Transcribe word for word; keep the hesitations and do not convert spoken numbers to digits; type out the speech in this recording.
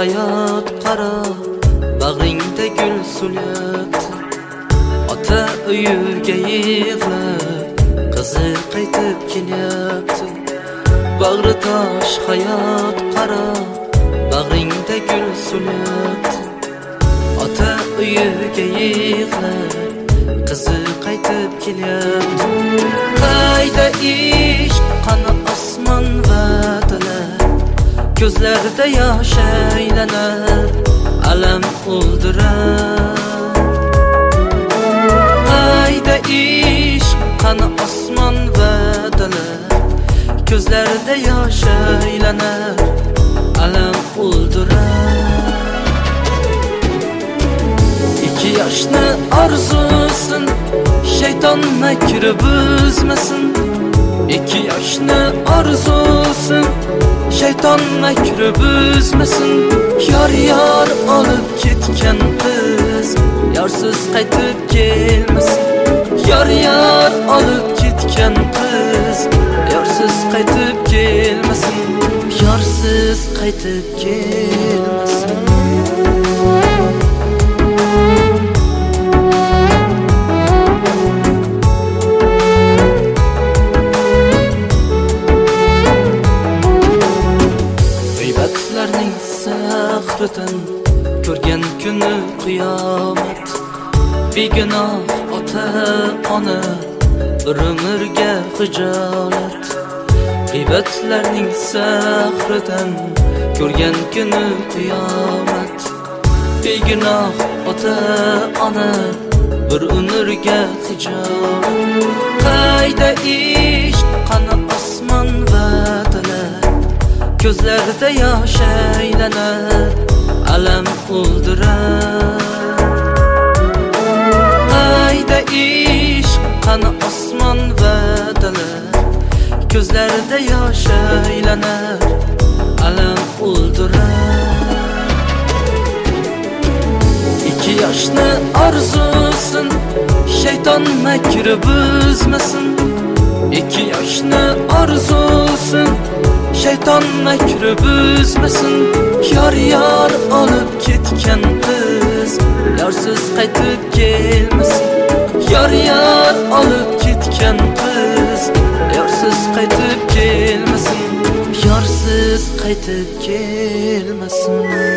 hayot qaro, bag'ringda gul sulyapti. Ota uyurga yig'lab, qizi qaytib kelyapti. Bag'ri tosh hayot qaro, bag'ringda gul sulyapti. Ota uyurga yig'lab, qizi qaytib kelyapti. Qayda ish, qani osmon va talar, ko'zlarda yosh aylanar, alam o'ldirar. Qayda ish, qani osmon va talar, ko'zlarda yosh aylanar, alam o'ldirar. İki yoshni orzusin shayton makri buzmasin. İki yoshni orzusin shayton makri buzmasin. Yor yor olib ketgan qiz yorsiz qaytib kelmasin. Yor yor olib ketgan qiz yorsiz qaytib kelmasin. Yorsiz qaytib kelmasin. G'iybatlarning sahridan ko'rgan kuni qiyomat. Begunoh ota ona bir umrga hijolat. G'iybatlarning sahridan ko'rgan kuni qiyomat. Begunoh ota ona bir umrga hijolat. Qayda ish, qani osmon va talar, ko'zlarda yosh aylanar, alam o'ldirar. Qayda ish, qani osmon va talar, ko'zlarda yosh aylanar, alam o'ldirar. İki yoshni orzusin shayton makri buzmasin. İki yoshni orzusin shayton makri buzmasin. Yor yor olib ketgan qiz yorsiz qaytib kelmasin. Yor yor olib ketgan qiz yorsiz qaytib kelmasin. Yorsiz qaytib kelmasin.